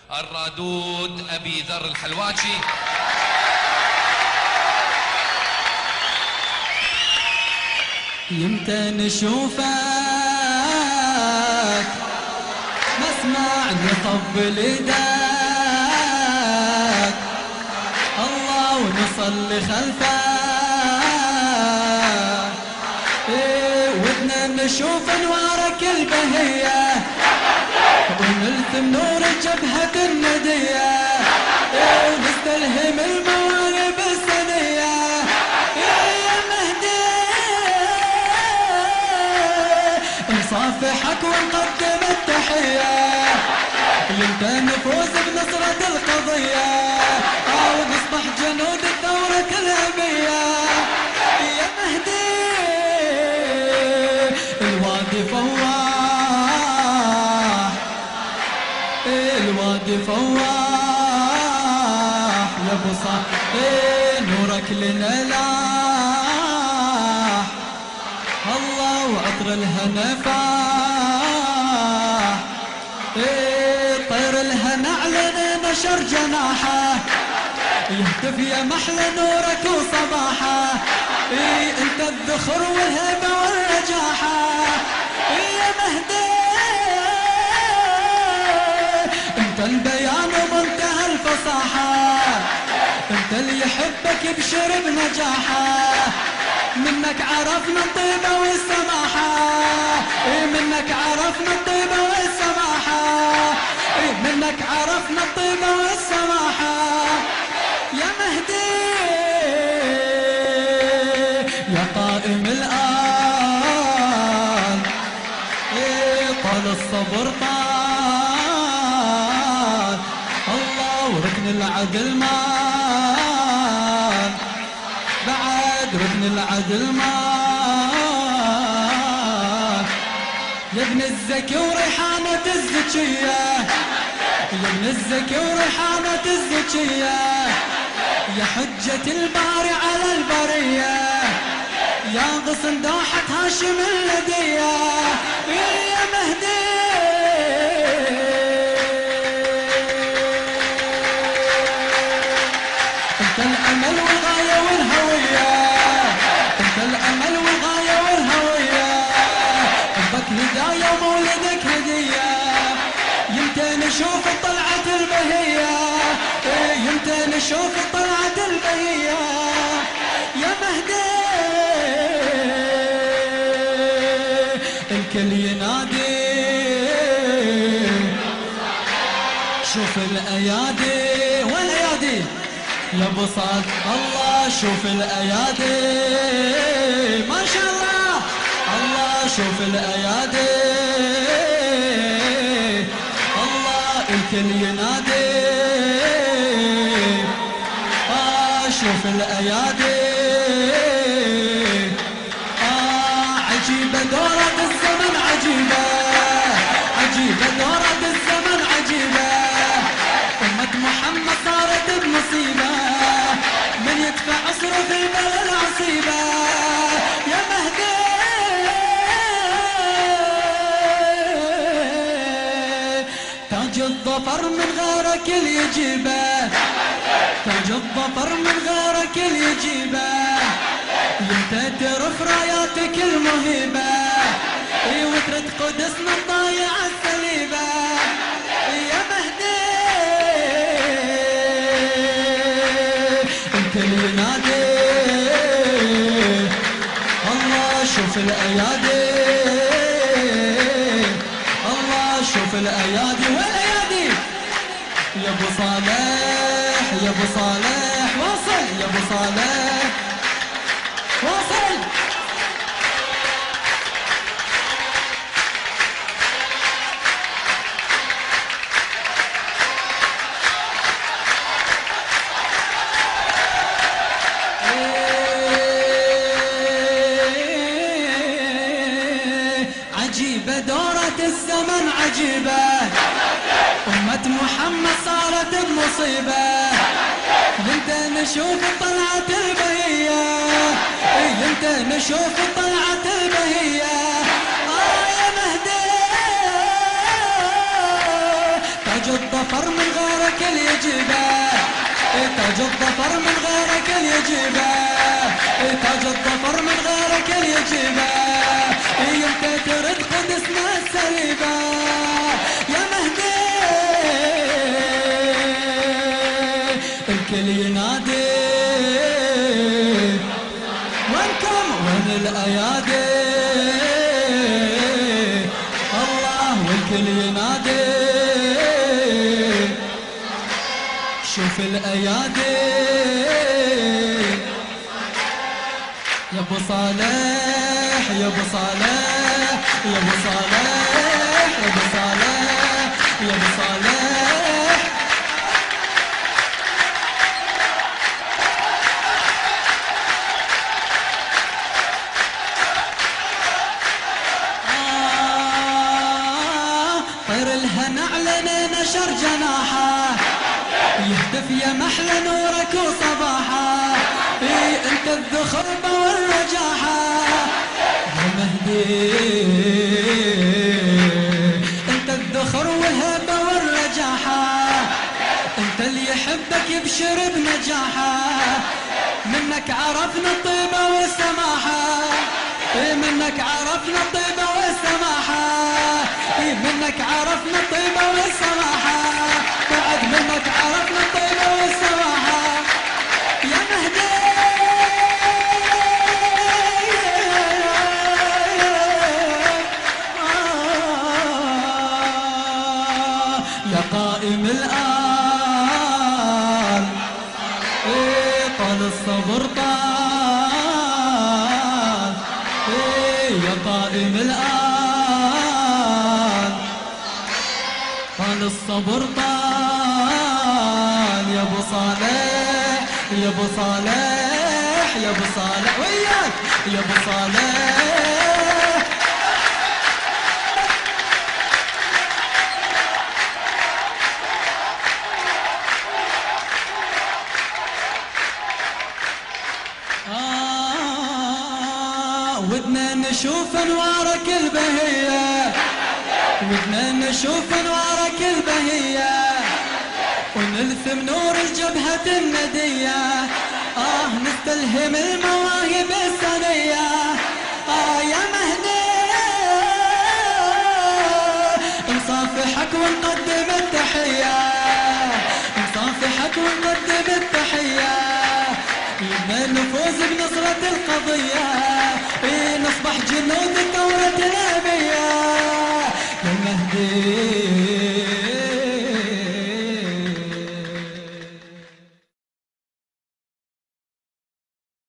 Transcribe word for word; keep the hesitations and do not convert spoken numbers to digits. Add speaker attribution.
Speaker 1: الرادود أبي ذر الحلواتي.
Speaker 2: يمتى نشوفك مسمع نقبل ايدك الله ونصلي خلفك ايه ودنا نشوف انوارك البهية ونلثم نور جبهة الندية ايه ونستلهم المواهب السنية يا مهدي نصافحك ونقدم التحية يمتى نفوز بنصرة القضية أو نصبح جنود الثورة الأبية يا مهدي الوادي فواح الوادي فواح يا بصا نورك لنا لاح الله وعطر الهنا فاح طير الهنا علينا نشر جناحه يهتف يا محلى نورك وصباحه إيه انت الذخر والهبه والنجاحه يا مهدي انت البيان ومنتهى الفصاحه انت اللي يحبك يبشر بنجاحه منك عرفنا الطيبه والسماحه إيه منك عرفنا الطيبه والسماحه إيه منك عرفنا الطيبه والسماحه يا مهدي يا قائم الآن إيه طال الصبر طال الله وركن العدل مان بعد ركن العدل مان يا ابن الزكي وريحانة الزكية يا ابن الزكي وريحانة الزكية يا حجة الباري على البرية يا غصن دوحة هاشم الندية يا مهدي انت الامل والغاية والهوية انت الامل والغاية والهوية ربك هداية ومولدك هدية يمتى نشوف طلعة البهية يمتى نشوف طلعة البهية يا مهدي الكل ينادي شوف الايادي والايادي يا بساط الله شوف الايادي ما شاء الله الله شوف الايادي الله الكل ينادي آه شوف الايادي آه عجيبة دورة الزمن عجيبة عجيبة دورة الزمن عجيبة أمة محمد صارت بمصيبة من يدفع عصره في بلد عصيبة يا مهدي تاج الظفر من غيرك اللي يجيبه تاج الظفر من غيرك اللي يجيبه يمتى ترف راياتك المهيبة وترد قدسنا الضايعة السليبة يا مهدي الكل ينادي الله شوف الايادي الله شوف الايادي والايادي يا ابو صالح يا ابو صالح وصل يا ابو صالح وصل عجيبة دورة الزمن عجيبة أمة محمد صارت بمصيبة يمتى نشوف طلعة البهية يمتى نشوف طلعة البهية آه يا مهدي تاج الظفر من غيرك اللي يجيبه، تاج الظفر من غيرك اللي يجيبه، تاج الظفر من غيرك اللي يجيبه. يمتى ترد قدسنا السليبه يا مهدي، الكل ينادي وينكم وين الايادي، الله والكل ينادي شوف الايادي. يا ابو صالح يا ابو صالح يا ابو صالح يا ابو صالح يا ابو صالح. آه طير الهنا علينا نشر جناحه، يهتف يا محلى نورك وصباحه. إيه انت الذخربة والرجاحة يا مهدي، انت الذخر والهبة والرجاحة، انت اللي يحبك يبشر بنجاحه. منك عرفنا الطيبة والسماحة، إيه منك عرفنا الطيبة والسماحة، إيه منك عرفنا الطيبة والسماحة، بعد منك عرفنا الطيبة والسماحة يا مهدي. يا قائم الآن إيه طال الصبر طال، إيه يا قائم الآن طال الصبر طال. يا ابو صالح يا ابو صالح يا ابو صالح وياك يا ابو صالح. آه ودنا نشوف انوارك البهية، ودنا نشوف انوارك البهية، ونلثم نور الجبهة الندية. آه نستلهم المواهب السنية. آه يا مهدي نصافحك ونقدم التحية، نصافحك ونقدم التحية. يبنى الفوز بنصرة القضية.